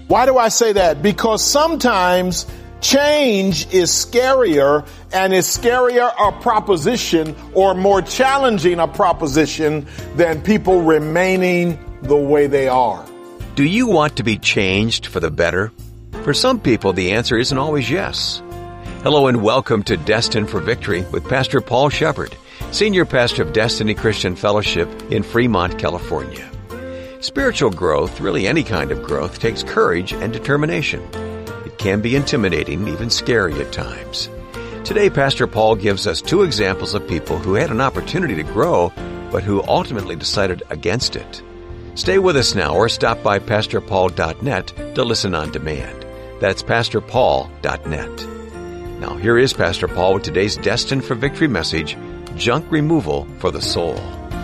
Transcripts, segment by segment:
Why do I say that? Because sometimes change is scarier, and is scarier a proposition or more challenging a proposition than people remaining the way they are. Do you want to be changed for the better? For some people, the answer isn't always yes. Hello and welcome to Destined for Victory with Pastor Paul Shepard, Senior Pastor of Destiny Christian Fellowship in Fremont, California. Spiritual growth, really any kind of growth, takes courage and determination. It can be intimidating, even scary at times. Today, Pastor Paul gives us two examples of people who had an opportunity to grow, but who ultimately decided against it. Stay with us now or stop by PastorPaul.net to listen on demand. That's PastorPaul.net. Now, here is Pastor Paul with today's Destined for Victory message, Junk Removal for the Soul.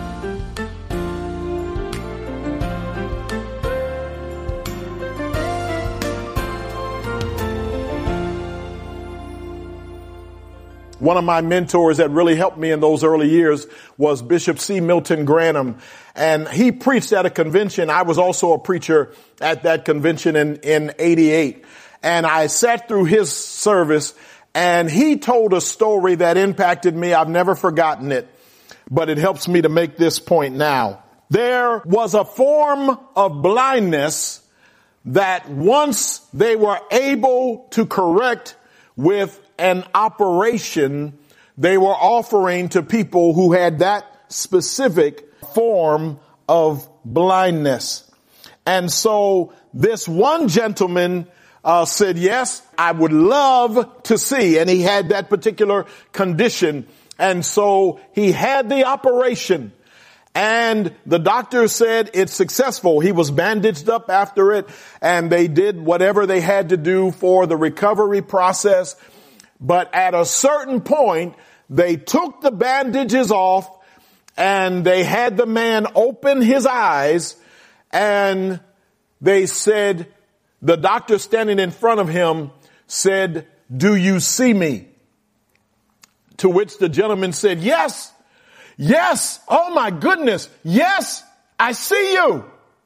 One of my mentors that really helped me in those early years was Bishop C. Milton Granham. And he preached at a convention. I was also a preacher at that convention in 88. And I sat through his service, and he told a story that impacted me. I've never forgotten it, but it helps me to make this point now. There was a form of blindness that once they were able to correct with an operation, they were offering to people who had that specific form of blindness. And so this one gentleman said, yes, I would love to see. And he had that particular condition. And so he had the operation. And the doctor said it's successful. He was bandaged up after it, and they did whatever they had to do for the recovery process. But at a certain point, they took the bandages off, and they had the man open his eyes, and they said, the doctor standing in front of him said, "Do you see me?" To which the gentleman said, "Yes, yes, oh my goodness, yes, I see you."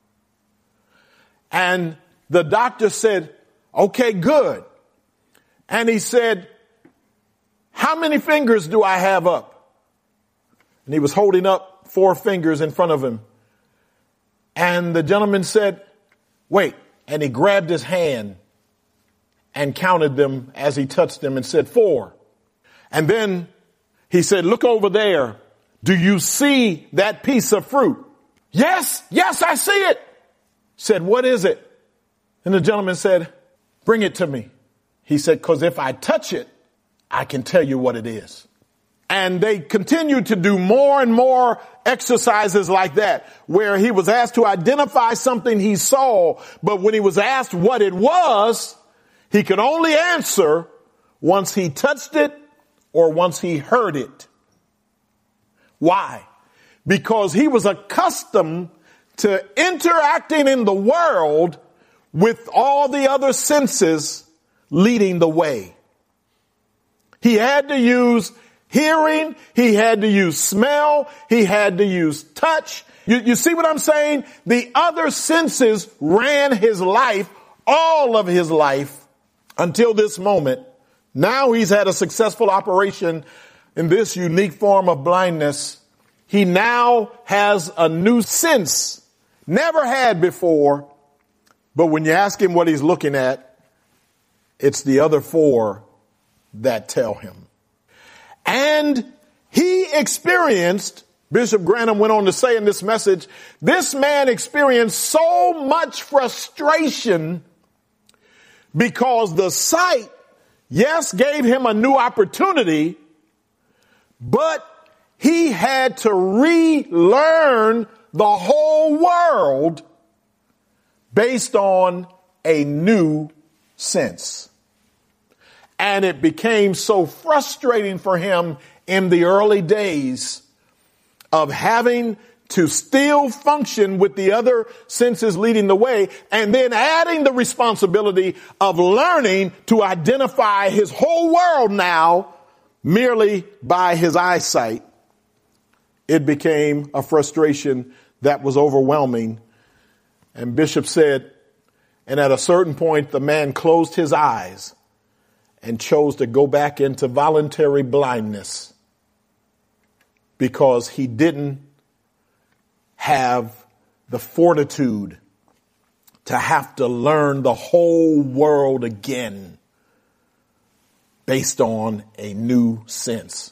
And the doctor said, "Okay, good." And he said, "How many fingers do I have up?" And he was holding up 4 fingers in front of him. And the gentleman said, "Wait." And he grabbed his hand and counted them as he touched them and said, 4. And then he said, "Look over there. Do you see that piece of fruit?" "Yes, yes, I see it." Said, "What is it?" And the gentleman said, "Bring it to me." He said, "'Cause if I touch it, I can tell you what it is." And they continued to do more and more exercises like that, where he was asked to identify something he saw, but when he was asked what it was, he could only answer once he touched it or once he heard it. Why? Because he was accustomed to interacting in the world with all the other senses leading the way. He had to use hearing, he had to use smell, he had to use touch. You see what I'm saying? The other senses ran his life, all of his life, until this moment. Now he's had a successful operation in this unique form of blindness. He now has a new sense, never had before. But when you ask him what he's looking at, it's the other 4 that tell him. And he experienced, Bishop Granham went on to say in this message, this man experienced so much frustration because the sight, yes, gave him a new opportunity, but he had to relearn the whole world based on a new sense. And it became so frustrating for him in the early days of having to still function with the other senses leading the way, and then adding the responsibility of learning to identify his whole world now merely by his eyesight. It became a frustration that was overwhelming. And Bishop said, And at a certain point, the man closed his eyes and chose to go back into voluntary blindness because he didn't have the fortitude to have to learn the whole world again based on a new sense.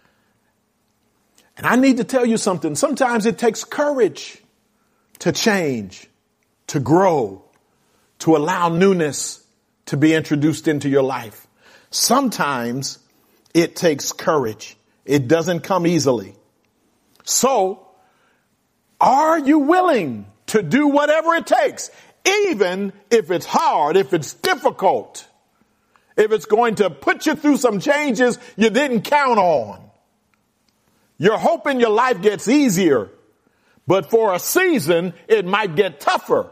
And I need to tell you something. Sometimes it takes courage to change, to grow, to allow newness to be introduced into your life. Sometimes it takes courage. It doesn't come easily. So, are you willing to do whatever it takes, even if it's hard, if it's difficult, if it's going to put you through some changes you didn't count on? You're hoping your life gets easier, but for a season, it might get tougher.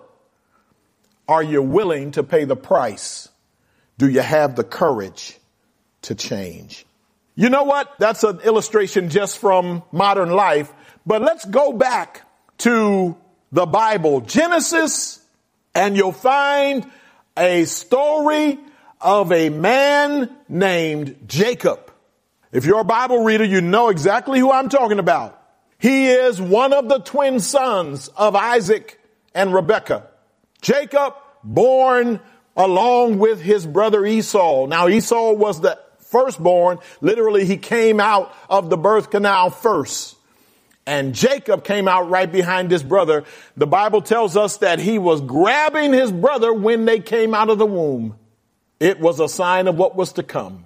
Are you willing to pay the price? Do you have the courage to change? You know what? That's an illustration just from modern life, but let's go back to the Bible, Genesis, and you'll find a story of a man named Jacob. If you're a Bible reader, you know exactly who I'm talking about. He is one of the twin sons of Isaac and Rebekah. Jacob, born along with his brother Esau. Now, Esau was the firstborn. Literally, he came out of the birth canal first. And Jacob came out right behind his brother. The Bible tells us that he was grabbing his brother when they came out of the womb. It was a sign of what was to come.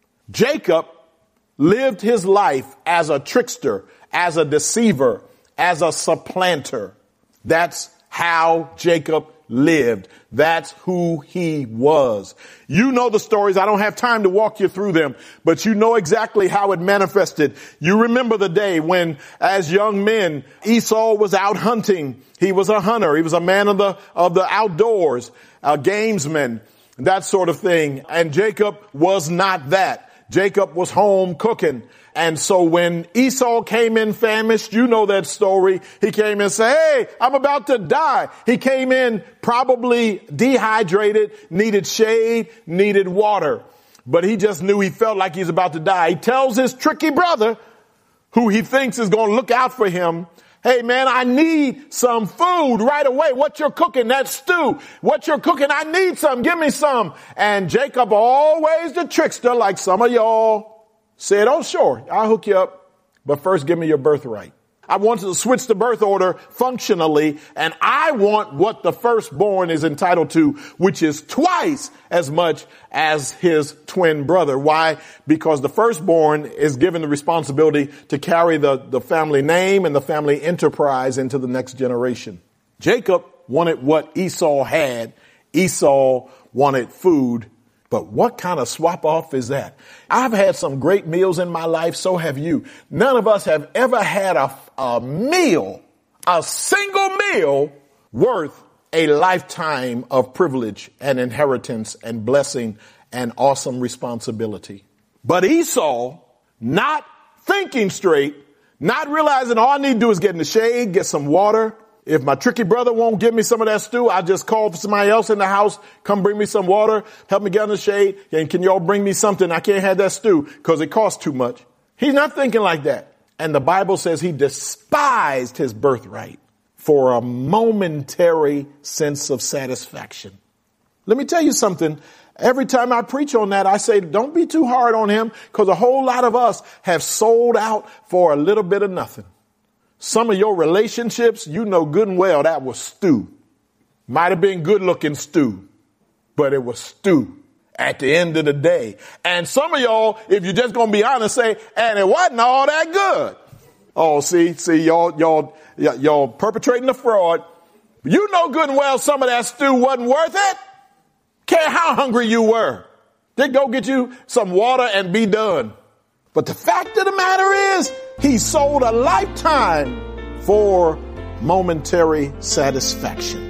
Jacob lived his life as a trickster, as a deceiver, as a supplanter. That's how Jacob lived. That's who he was. You know the stories. I don't have time to walk you through them, but you know exactly how it manifested. You remember the day when, as young men, Esau was out hunting. He was a hunter. He was a man of the outdoors, a gamesman, that sort of thing. And Jacob was not that. Jacob was home cooking. And so when Esau came in famished, you know that story. He came in and said, hey, I'm about to die. He came in probably dehydrated, needed shade, needed water. But he just knew he felt like he was about to die. He tells his tricky brother, who he thinks is going to look out for him, hey, man, I need some food right away. What you're cooking, that stew. What you're cooking, I need some. Give me some. And Jacob, always the trickster, like some of y'all, said, oh, sure, I'll hook you up. But first, give me your birthright. I want to switch the birth order functionally, and I want what the firstborn is entitled to, which is twice as much as his twin brother. Why? Because the firstborn is given the responsibility to carry the family name and the family enterprise into the next generation. Jacob wanted what Esau had. Esau wanted food. But what kind of swap off is that? I've had some great meals in my life. So have you. None of us have ever had a meal, a single meal worth a lifetime of privilege and inheritance and blessing and awesome responsibility. But Esau, not thinking straight, not realizing all I need to do is get in the shade, get some water. If my tricky brother won't give me some of that stew, I just call for somebody else in the house, come bring me some water, help me get in the shade, and can y'all bring me something? I can't have that stew because it costs too much. He's not thinking like that. And the Bible says he despised his birthright for a momentary sense of satisfaction. Let me tell you something. Every time I preach on that, I say, don't be too hard on him, because a whole lot of us have sold out for a little bit of nothing. Some of your relationships, you know good and well that was stew. Might have been good looking stew, but it was stew at the end of the day. And some of y'all, if you're just going to be honest, say, and it wasn't all that good. Oh, see, y'all perpetrating the fraud. You know good and well some of that stew wasn't worth it. Care how hungry you were. Just go get you some water and be done. But the fact of the matter is, he sold a lifetime for momentary satisfaction.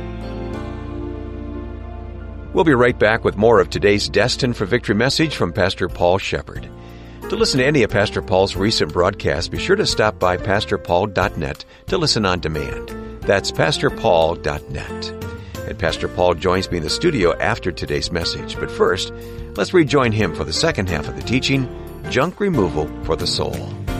We'll be right back with more of today's Destined for Victory message from Pastor Paul Shepard. To listen to any of Pastor Paul's recent broadcasts, be sure to stop by pastorpaul.net to listen on demand. That's pastorpaul.net. And Pastor Paul joins me in the studio after today's message. But first, let's rejoin him for the second half of the teaching, Junk Removal for the Soul.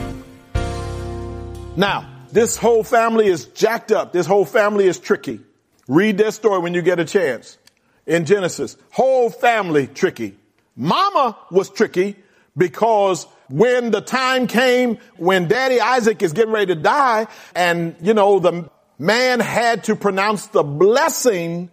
Now, this whole family is jacked up. This whole family is tricky. Read their story when you get a chance. In Genesis, whole family tricky. Mama was tricky because when the time came when Daddy Isaac is getting ready to die, and, the man had to pronounce the blessing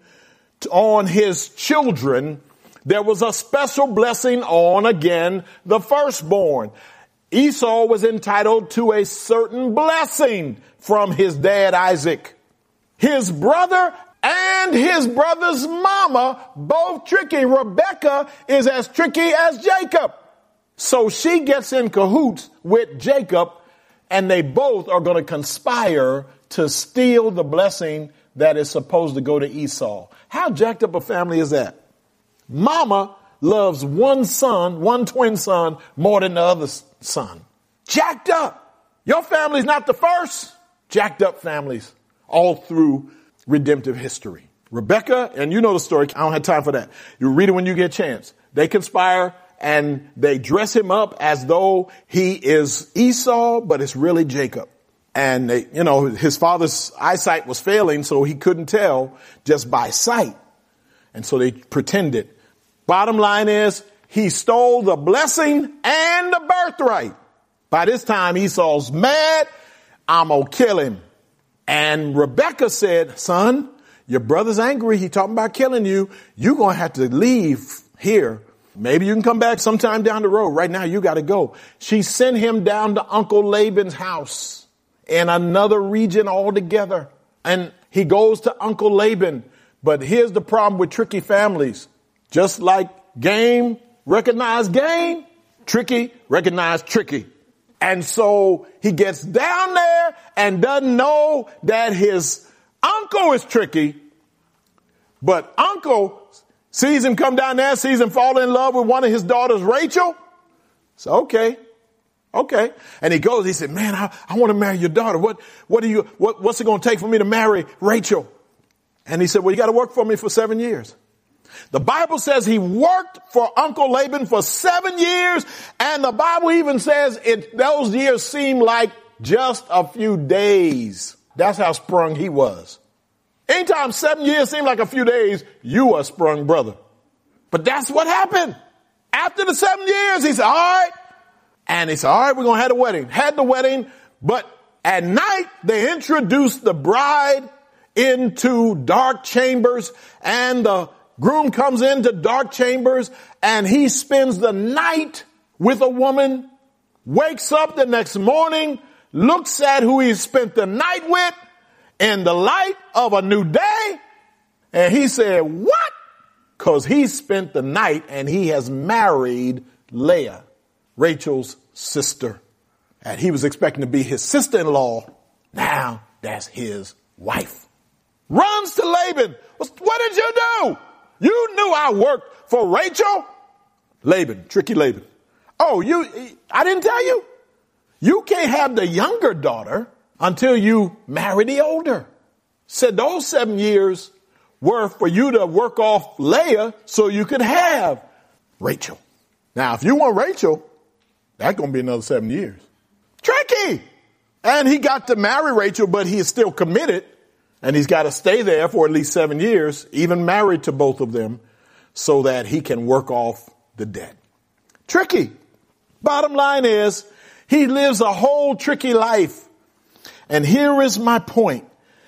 on his children, there was a special blessing on, again, the firstborn. Esau was entitled to a certain blessing from his dad Isaac. His brother and his brother's mama, both tricky. Rebecca is as tricky as Jacob. So she gets in cahoots with Jacob, and they both are going to conspire to steal the blessing that is supposed to go to Esau. How jacked up a family is that? Mama loves one twin son, more than the other son. Jacked up. Your family's not the first. Jacked up families all through redemptive history. Rebecca, and you know the story. I don't have time for that. You read it when you get a chance. They conspire and they dress him up as though he is Esau, but it's really Jacob. And his father's eyesight was failing, so he couldn't tell just by sight. And so they pretended. Bottom line is, he stole the blessing and the birthright. By this time, Esau's mad. I'm going to kill him. And Rebecca said, son, your brother's angry. He's talking about killing you. You're going to have to leave here. Maybe you can come back sometime down the road. Right now, you got to go. She sent him down to Uncle Laban's house in another region altogether. And he goes to Uncle Laban. But here's the problem with tricky families. Just like game, recognize game, tricky, recognize tricky. And so he gets down there and doesn't know that his uncle is tricky. But uncle sees him come down there, sees him fall in love with one of his daughters, Rachel. So, okay. And he goes, he said, man, I want to marry your daughter. What's it going to take for me to marry Rachel? And he said, well, you got to work for me for 7 years. The Bible says he worked for Uncle Laban for 7 years. And the Bible even says those years seemed like just a few days. That's how sprung he was. Anytime 7 years seemed like a few days, you are sprung, brother. But that's what happened. After the 7 years, he said, all right. And he said, all right, we're going to have the wedding. Had the wedding. But at night, they introduced the bride into dark chambers, and the groom comes into dark chambers, and he spends the night with a woman, wakes up the next morning, looks at who he spent the night with in the light of a new day, and he said, what? Because he spent the night and he has married Leah, Rachel's sister. And he was expecting to be his sister-in-law. Now that's his wife. Runs to Laban. What did you do? You knew I worked for Rachel? Laban, tricky Laban. Oh, I didn't tell you? You can't have the younger daughter until you marry the older. Said those 7 years were for you to work off Leah so you could have Rachel. Now, if you want Rachel, that's going to be another 7 years. Tricky. And he got to marry Rachel, but he is still committed. And he's got to stay there for at least 7 years, even married to both of them, so that he can work off the debt. Tricky. Bottom line is, he lives a whole tricky life. And here is my point.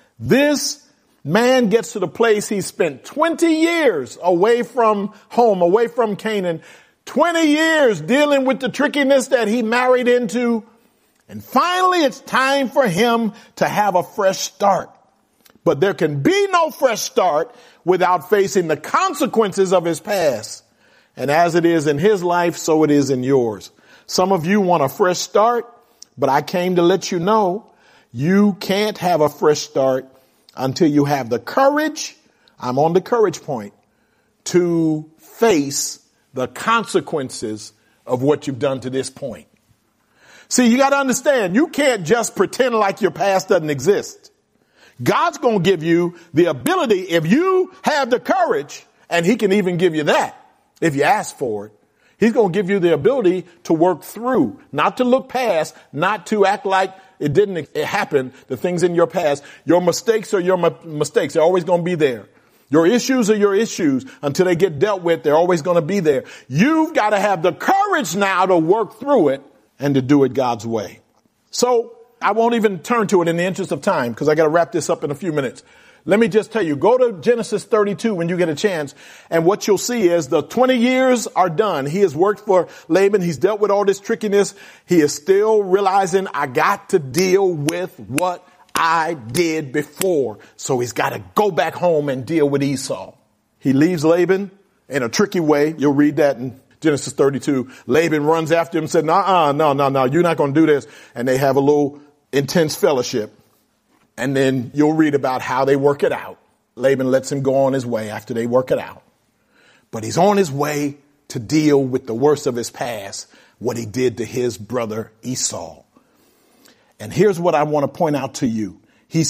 This man gets to the place he spent 20 years away from home, away from Canaan, 20 years dealing with the trickiness that he married into. And finally, it's time for him to have a fresh start. But there can be no fresh start without facing the consequences of his past. And as it is in his life, so it is in yours. Some of you want a fresh start, but I came to let you know you can't have a fresh start until you have the courage, I'm on the courage point, to face the consequences of what you've done to this point. See, you got to understand, you can't just pretend like your past doesn't exist. God's going to give you the ability, if you have the courage, and he can even give you that if you ask for it. He's going to give you the ability to work through, not to look past, not to act like it didn't happen, the things in your past. Your mistakes are your mistakes. They're always going to be there. Your issues are your issues. Until they get dealt with, they're always going to be there. You've got to have the courage now to work through it and to do it God's way. So I won't even turn to it in the interest of time because I got to wrap this up in a few minutes. Let me just tell you, go to Genesis 32 when you get a chance, and what you'll see is the 20 years are done. He has worked for Laban. He's dealt with all this trickiness. He is still realizing, I got to deal with what I did before. So he's got to go back home and deal with Esau. He leaves Laban in a tricky way. You'll read that in Genesis 32. Laban runs after him and said, no, you're not going to do this. And they have a little intense fellowship. And then you'll read about how they work it out. Laban lets him go on his way after they work it out. But he's on his way to deal with the worst of his past, what he did to his brother Esau. And here's what I want to point out to you. He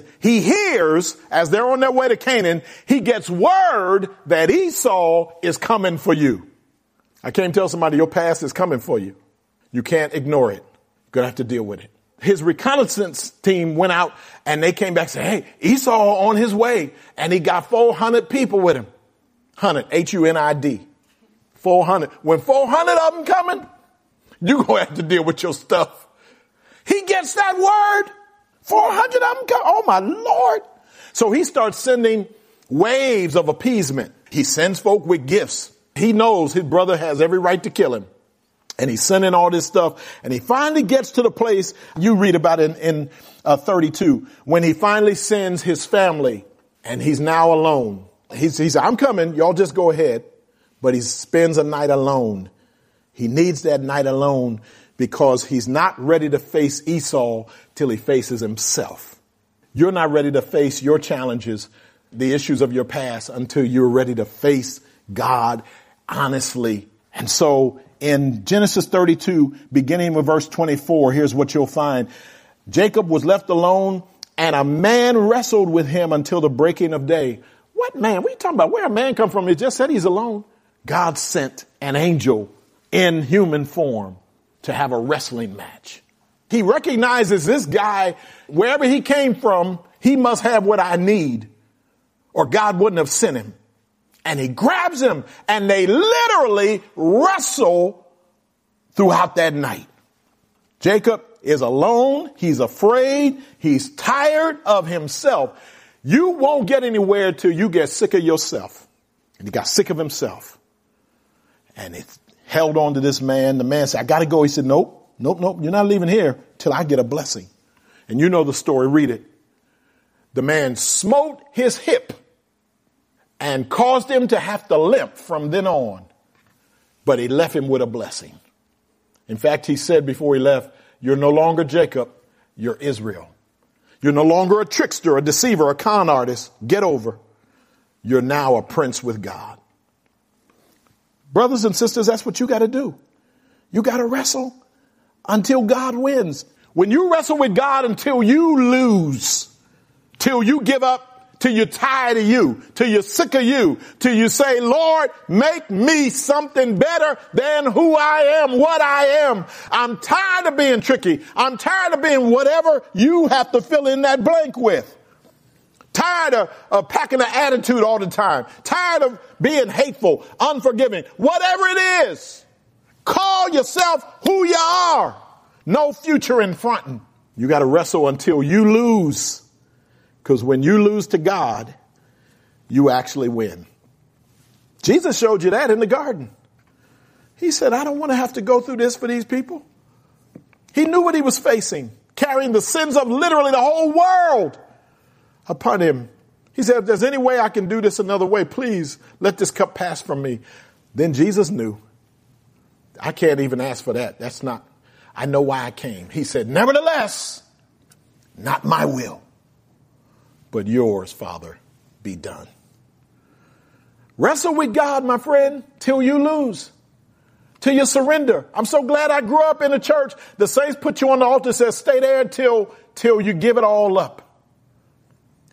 hears, as they're on their way to Canaan, he gets word that Esau is coming for you. I can't tell somebody your past is coming for you. You can't ignore it. You're going to have to deal with it. His reconnaissance team went out and they came back and said, hey, Esau on his way. And he got 400 people with him. 100, Hunid, 400. When 400 of them coming, you're going to have to deal with your stuff. He gets that word. 400 of them come. Oh, my Lord. So he starts sending waves of appeasement. He sends folk with gifts. He knows his brother has every right to kill him. And he's sending all this stuff. And he finally gets to the place you read about in 32, when he finally sends his family and he's now alone. He said, I'm coming. Y'all just go ahead. But he spends a night alone. He needs that night alone because he's not ready to face Esau till he faces himself. You're not ready to face your challenges, the issues of your past, until you're ready to face God honestly. And so in Genesis 32, beginning with verse 24, here's what you'll find. Jacob was left alone and a man wrestled with him until the breaking of day. What man? What are you talking about? Where a man come from? He just said he's alone. God sent an angel in human form to have a wrestling match. He recognizes this guy, wherever he came from, he must have what I need or God wouldn't have sent him. And he grabs him and they literally wrestle throughout that night. Jacob is alone. He's afraid. He's tired of himself. You won't get anywhere till you get sick of yourself. And he got sick of himself. And it held on to this man. The man said, I got to go. He said, nope. You're not leaving here till I get a blessing. And you know the story. Read it. The man smote his hip and caused him to have to limp from then on. But he left him with a blessing. In fact, he said before he left, you're no longer Jacob, you're Israel. You're no longer a trickster, a deceiver, a con artist. Get over. You're now a prince with God. Brothers and sisters, that's what you got to do. You got to wrestle until God wins. When you wrestle with God until you lose, till you give up, till you're tired of you, till you're sick of you, till you say, Lord, make me something better than who I am, what I am. I'm tired of being tricky. I'm tired of being whatever you have to fill in that blank with. Tired of packing an attitude all the time. Tired of being hateful, unforgiving, whatever it is. Call yourself who you are. No future in fronting. You got to wrestle until you lose. Because when you lose to God, you actually win. Jesus showed you that in the garden. He said, I don't want to have to go through this for these people. He knew what he was facing, carrying the sins of literally the whole world upon him. He said, if there's any way I can do this another way, please let this cup pass from me. Then Jesus knew. I can't even ask for that. I know why I came. He said, nevertheless, not my will, but yours, Father, be done. Wrestle with God, my friend, till you lose, till you surrender. I'm so glad I grew up in a church. The saints put you on the altar, says stay there till you give it all up.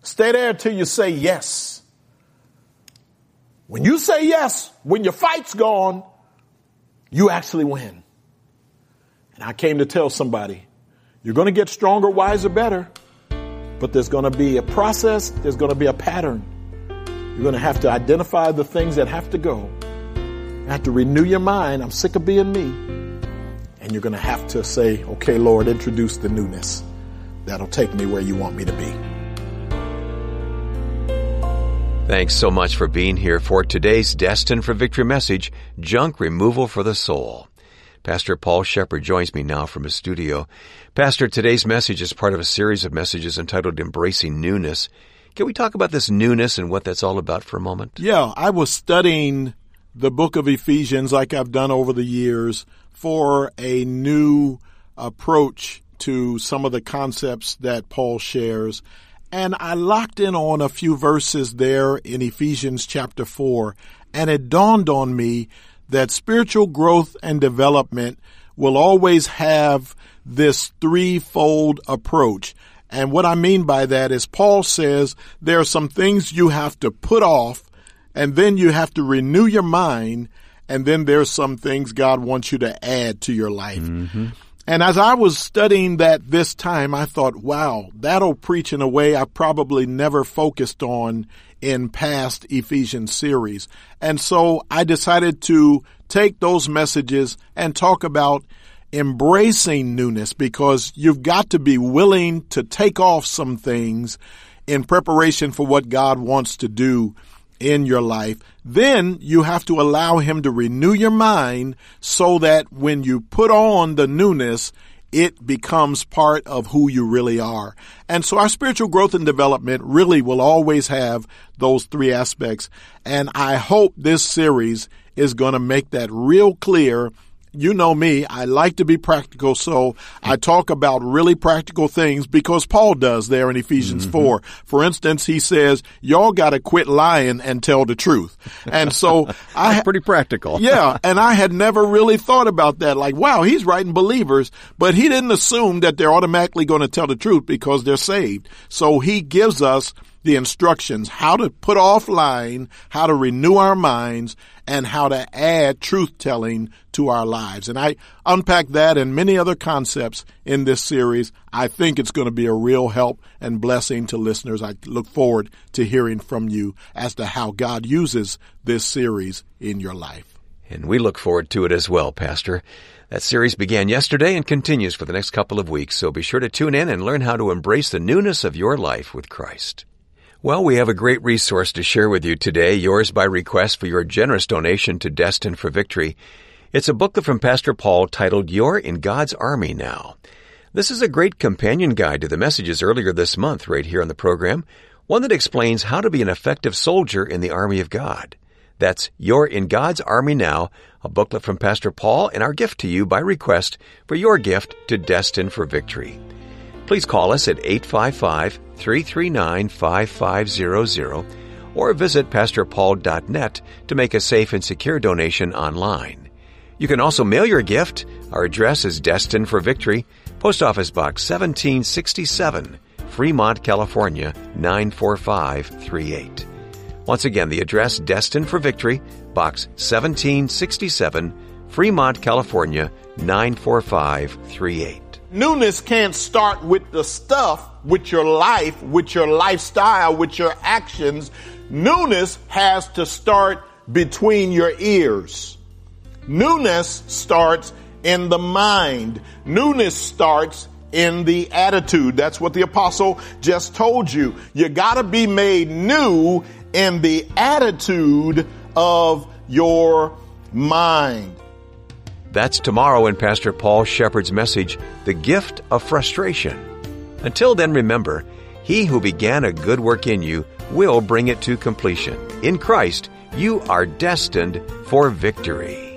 Stay there till you say yes. When you say yes, when your fight's gone, you actually win. And I came to tell somebody, you're going to get stronger, wiser, better, but there's going to be a process, there's going to be a pattern. You're going to have to identify the things that have to go. You have to renew your mind. I'm sick of being me. And you're going to have to say, okay, Lord, introduce the newness that'll take me where you want me to be. Thanks so much for being here for today's Destined for Victory message, Junk Removal for the Soul. Pastor Paul Shepard joins me now from his studio. Pastor, today's message is part of a series of messages entitled Embracing Newness. Can we talk about this newness and what that's all about for a moment? Yeah, I was studying the book of Ephesians like I've done over the years for a new approach to some of the concepts that Paul shares. And I locked in on a few verses there in Ephesians chapter 4, and it dawned on me that spiritual growth and development will always have this threefold approach. And what I mean by that is Paul says there are some things you have to put off, and then you have to renew your mind, and then there's some things God wants you to add to your life. Mm-hmm. And as I was studying that this time, I thought, wow, that'll preach in a way I probably never focused on in past Ephesians series. And so I decided to take those messages and talk about embracing newness, because you've got to be willing to take off some things in preparation for what God wants to do in your life. Then you have to allow him to renew your mind so that when you put on the newness, it becomes part of who you really are. And so our spiritual growth and development really will always have those three aspects. And I hope this series is going to make that real clear. You know me, I like to be practical, so I talk about really practical things because Paul does there in Ephesians 4. For instance, he says, y'all got to quit lying and tell the truth. And so That's pretty practical. Yeah, and I had never really thought about that. Like, wow, he's writing believers, but he didn't assume that they're automatically going to tell the truth because they're saved. So he gives us the instructions, how to put off lying, how to renew our minds, and how to add truth-telling to our lives. And I unpack that and many other concepts in this series. I think it's going to be a real help and blessing to listeners. I look forward to hearing from you as to how God uses this series in your life. And we look forward to it as well, Pastor. That series began yesterday and continues for the next couple of weeks, so be sure to tune in and learn how to embrace the newness of your life with Christ. Well, we have a great resource to share with you today, yours by request for your generous donation to Destined for Victory. It's a booklet from Pastor Paul titled, You're in God's Army Now. This is a great companion guide to the messages earlier this month right here on the program, one that explains how to be an effective soldier in the army of God. That's You're in God's Army Now, a booklet from Pastor Paul, and our gift to you by request for your gift to Destined for Victory. Please call us at 855-339-5500 or visit pastorpaul.net to make a safe and secure donation online. You can also mail your gift. Our address is Destined for Victory, Post Office Box 1767, Fremont, California, 94538. Once again, the address Destined for Victory, Box 1767, Fremont, California, 94538. Newness can't start with the stuff, with your life, with your lifestyle, with your actions. Newness has to start between your ears. Newness starts in the mind. Newness starts in the attitude. That's what the apostle just told you. You got to be made new in the attitude of your mind. That's tomorrow in Pastor Paul Shepard's message, The Gift of Frustration. Until then, remember, he who began a good work in you will bring it to completion. In Christ, you are destined for victory.